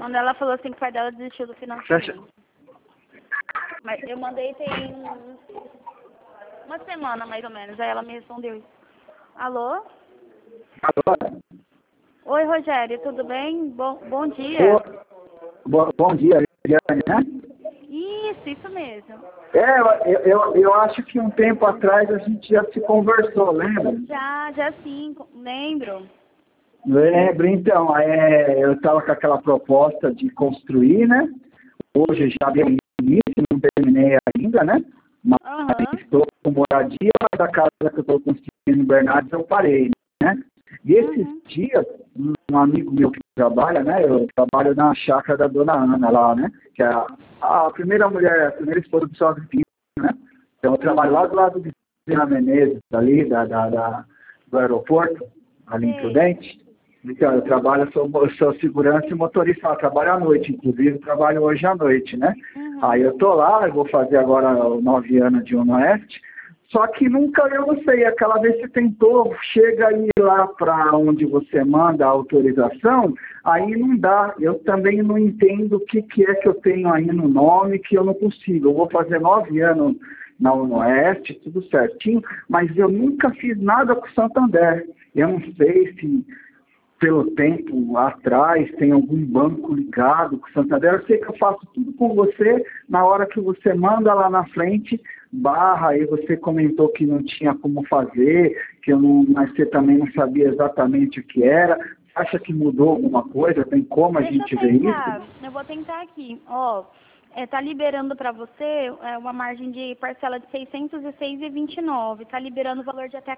Quando ela falou assim que o pai dela desistiu do financiamento. Mas eu mandei tem uma semana, mais ou menos. Aí ela me respondeu isso. Alô? Alô? Oi, Rogério, tudo bem? Bom dia. Bom dia, Eliane, né? Isso mesmo. Eu acho que um tempo atrás a gente já se conversou, lembra? Já sim, lembro. Lembro, então, eu estava com aquela proposta de construir, né? Hoje já deu início, não terminei ainda, né? Mas estou com moradia, mas a casa que eu estou construindo em Bernardes eu parei, né? E esses dias, um amigo meu que trabalha, né? Eu trabalho na chácara da dona Ana lá, né? Que é a primeira mulher, a primeira esposa do seu Agripino, né? Então eu trabalho lá do lado de Vila Menezes, ali do aeroporto, ali em Prudente. Então, eu trabalho, sou segurança e motorista, eu trabalho à noite, inclusive trabalho hoje à noite, né? Aí eu tô lá, eu vou fazer agora 9 anos de Oeste, só que nunca, eu não sei, aquela vez que tentou, chega aí lá para onde você manda a autorização, aí não dá, eu também não entendo o que é que eu tenho aí no nome que eu não consigo, eu vou fazer 9 anos na Oeste, tudo certinho, mas eu nunca fiz nada com o Santander, eu não sei se pelo tempo atrás, tem algum banco ligado com o Santander, eu sei que eu faço tudo com você, na hora que você manda lá na frente, barra, aí você comentou que não tinha como fazer, que eu não, mas você também não sabia exatamente o que era, acha que mudou alguma coisa, tem como a gente ver isso? Eu vou tentar aqui, tá liberando para você uma margem de parcela de 606,29, tá liberando o valor de até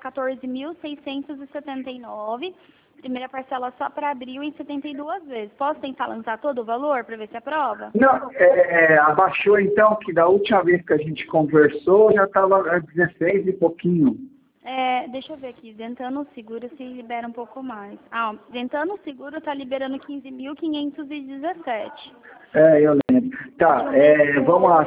14.679. Primeira parcela só para abril em 72 vezes. Posso tentar lançar todo o valor para ver se aprova? Não, abaixou então, que da última vez que a gente conversou já estava 16 e pouquinho. Deixa eu ver aqui, Ventano Seguro se libera um pouco mais. Ventano Seguro está liberando 15.517. Eu lembro. Tá, vamos lá,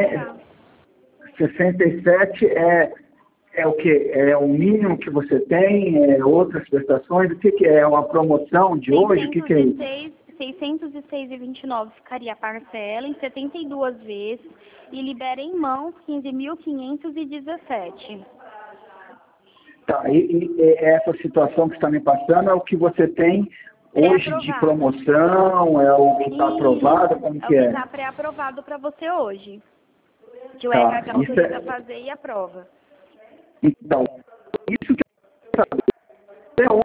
67 é o quê? É o mínimo que você tem? Outras prestações? O que é? Uma promoção de hoje? O que é isso? 606,29 ficaria a parcela em 72 vezes e libera em mãos 15.517. Tá, e essa situação que está me passando é o que você tem hoje de promoção? É o que está aprovado? Como que é? É o que está pré-aprovado para você hoje. Que o RH autoriza fazer e aprova. Então, isso que eu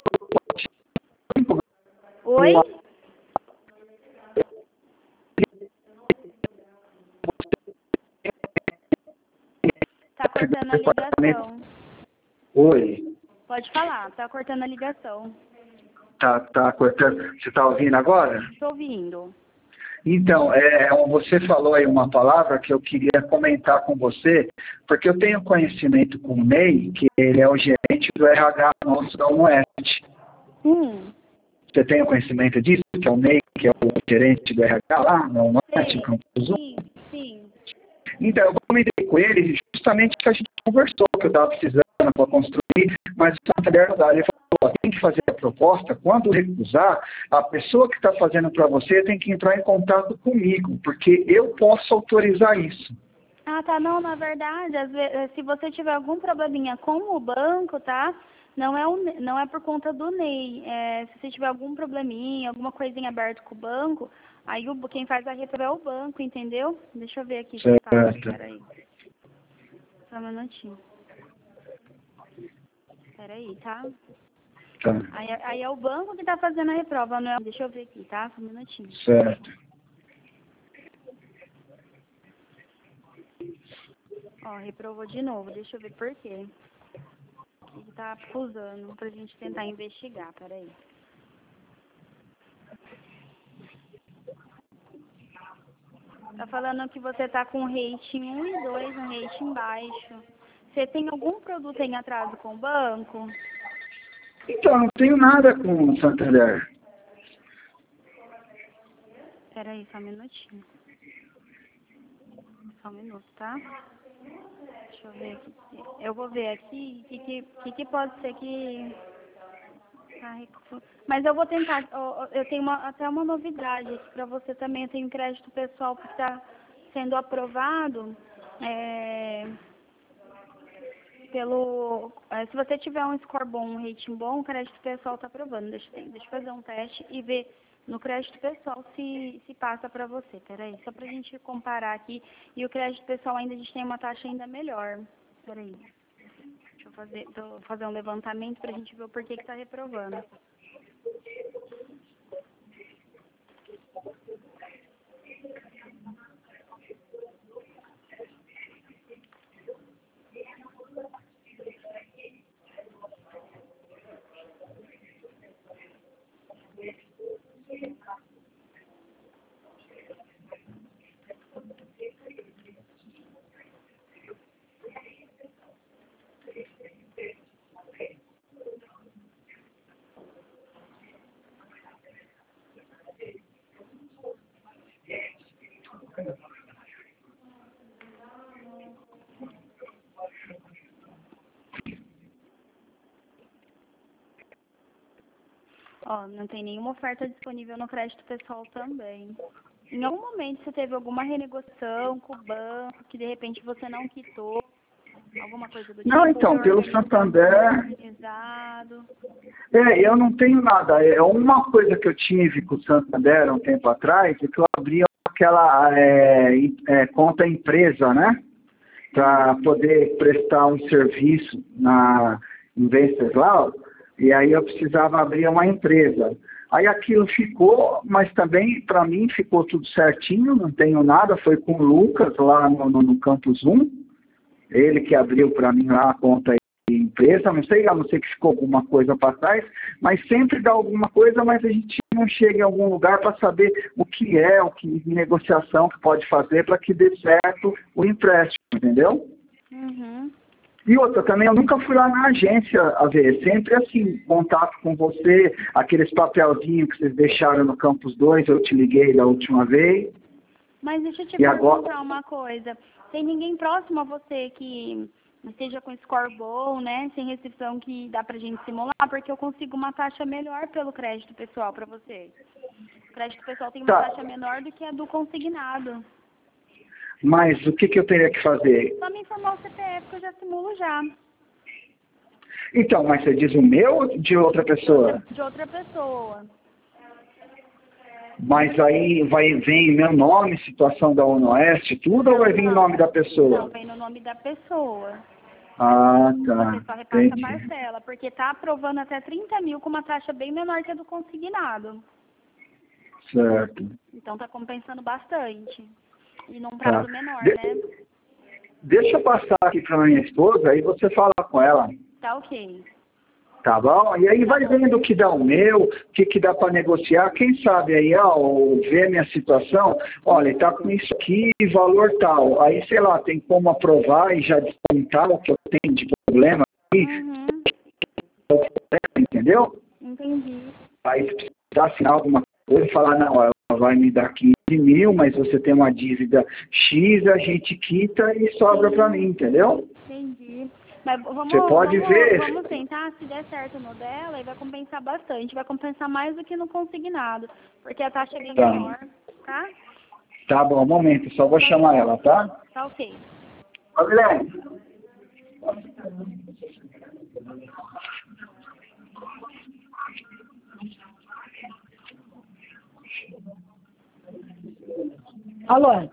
Oi? Tá cortando a ligação. Oi? Pode falar, tá cortando a ligação. Tá cortando. Você está ouvindo agora? Estou ouvindo. Então, você falou aí uma palavra que eu queria comentar com você, porque eu tenho conhecimento com o Ney, que ele é o gerente do RH nosso da Oeste. Você tem conhecimento disso? Que é o Ney, que é o gerente do RH lá na Oeste, em Campos 1? Sim. Então, eu comentei com ele justamente que a gente conversou, que eu estava precisando para construir, mas o Santander não dá. Ele falou, tem que fazer a proposta, quando recusar, a pessoa que está fazendo para você tem que entrar em contato comigo, porque eu posso autorizar isso. Tá, não, na verdade, às vezes, se você tiver algum probleminha com o banco, tá? Não é por conta do Ney. Se você tiver algum probleminha, alguma coisinha aberta com o banco, aí quem faz a reprova é o banco, entendeu? Deixa eu ver aqui se tá. Peraí. Só um minutinho. Peraí, tá? Aí é o banco que tá fazendo a reprova, não é? Deixa eu ver aqui, tá? Só um minutinho. Certo. Reprovou de novo. Deixa eu ver por quê. O que tá acusando pra gente tentar investigar, peraí. Tá falando que você tá com rating 1 e 2, um rating baixo. Você tem algum produto em atraso com o banco? Então, não tenho nada com o Santander. Peraí, só um minutinho. Só um minuto, tá? Deixa eu ver aqui. Eu vou ver aqui o que pode ser que Mas eu vou tentar, eu tenho até uma novidade para você também. Eu tenho crédito pessoal que está sendo aprovado se você tiver um score bom, um rating bom, o crédito pessoal está aprovando. Deixa eu fazer um teste e ver no crédito pessoal se passa para você. Peraí, só para a gente comparar aqui. E o crédito pessoal ainda a gente tem uma taxa ainda melhor. Peraí. Deixa eu fazer um levantamento para a gente ver o porquê que está reprovando. Ó, não tem nenhuma oferta disponível no crédito pessoal também. Em algum momento você teve alguma renegociação com o banco que de repente você não quitou? Alguma coisa do tipo? Não, então, pelo Santander... Organizado. Eu não tenho nada. Uma coisa que eu tive com o Santander um tempo atrás é que eu abri aquela conta empresa, né? Para poder prestar um serviço na Venceslau, e aí eu precisava abrir uma empresa. Aí aquilo ficou, mas também para mim ficou tudo certinho, não tenho nada, foi com o Lucas lá no Campus 1, ele que abriu para mim lá a conta de empresa, não sei que ficou alguma coisa para trás, mas sempre dá alguma coisa, mas a gente não chega em algum lugar para saber o que negociação que pode fazer para que dê certo o empréstimo, entendeu? Uhum. E outra, também eu nunca fui lá na agência a ver, sempre assim, contato com você, aqueles papelzinhos que vocês deixaram no Campus 2, eu te liguei da última vez. Mas deixa eu te perguntar uma coisa, tem ninguém próximo a você que esteja com score bom, né, sem restrição que dá pra gente simular, porque eu consigo uma taxa melhor pelo crédito pessoal pra você. O crédito pessoal tem uma taxa menor do que a do consignado. Mas o que eu teria que fazer? Só me informar o CPF que eu já simulo já. Então, mas você diz o meu ou de outra pessoa? De outra pessoa. Mas aí vem meu nome, situação da ONOeste, tudo, ou vai vir o nome da pessoa? Não, vem no nome da pessoa. Ah, tá. Você só repassa a parcela, porque tá aprovando até 30 mil com uma taxa bem menor que a do consignado. Certo. Então tá compensando bastante. E num prazo menor, né? Deixa eu passar aqui para minha esposa, aí você fala com ela. Tá ok. Tá bom? E aí vai vendo o que dá o meu, o que dá para negociar. Quem sabe aí, ver minha situação, olha, tá com isso aqui, valor tal. Aí, sei lá, tem como aprovar e já descontar o que eu tenho de problema aqui. Uhum. Entendeu? Entendi. Aí se precisar assinar alguma coisa e falar, não, ela vai me dar 15 mil, mas você tem uma dívida X, a gente quita e sobra para mim, entendeu? Entendi. Mas vamos tentar, se der certo no dela, e vai compensar bastante. Vai compensar mais do que no consignado, porque a taxa é bem menor, tá? Tá bom, um momento, só vou chamar ela, tá? Tá ok. Ô, Guilherme. Alô?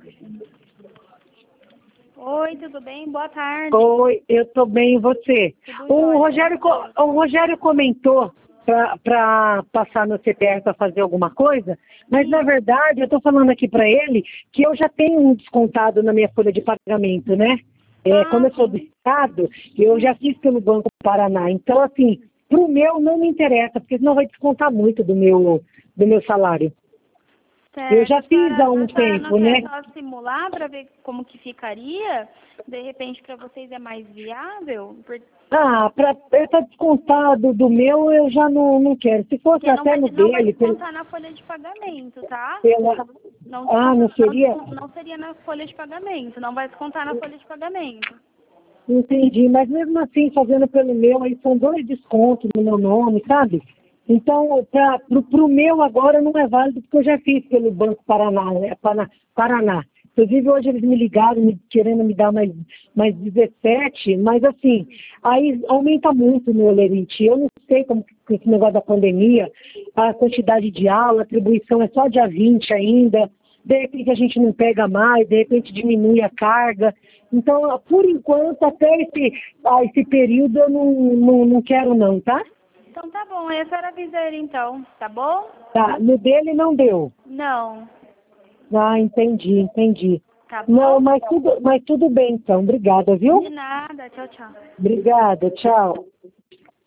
Oi, tudo bem? Boa tarde. Oi, eu tô bem, e você? O Rogério comentou para passar no CPF para fazer alguma coisa, mas na verdade eu tô falando aqui para ele que eu já tenho um descontado na minha folha de pagamento, né? Como eu sou do Estado, eu já fiz pelo Banco Paraná. Então, assim, pro meu não me interessa, porque senão vai descontar muito do meu salário. Certo. Eu já fiz há um tempo, né? Só simular para ver como que ficaria? De repente, para vocês é mais viável? Eu tá descontado do meu, eu já não quero. Se fosse até no dele... Não vai descontar na folha de pagamento, tá? Não seria? Não seria na folha de pagamento, não vai descontar na folha de pagamento. Entendi, mas mesmo assim, fazendo pelo meu, aí são 2 descontos no meu nome, sabe? Então, para o meu agora não é válido, porque eu já fiz pelo Banco Paraná, né? Paraná. Inclusive, hoje eles me ligaram, querendo me dar mais 17, mas assim, aí aumenta muito o meu lerite. Eu não sei como que esse negócio da pandemia, a quantidade de aula, a atribuição é só dia 20 ainda, de repente a gente não pega mais, de repente diminui a carga. Então, por enquanto, até esse período eu não quero não, tá? Então tá bom, aí a senhora avisa ele então, tá bom? Tá, no dele não deu. Não. Ah, entendi. Tá bom? Não, mas tudo bem então. Obrigada, viu? De nada, tchau, tchau. Obrigada, tchau.